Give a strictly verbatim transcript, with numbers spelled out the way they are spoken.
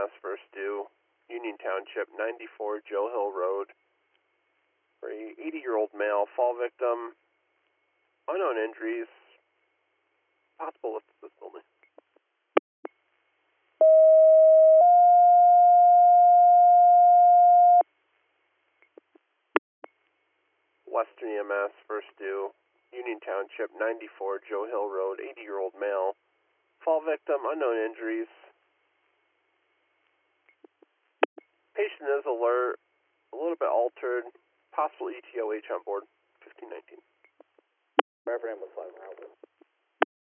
S, first due, Union Township, ninety-four Joe Hill Road. For a eighty-year-old male, fall victim, unknown injuries, possible lift to this building. Western E M S, first due, Union Township, ninety-four Joe Hill Road, eighty-year-old male, fall victim, unknown injuries. Patient is alert, a little bit altered, possible E T O H on board, fifteen nineteen. Reverend was five.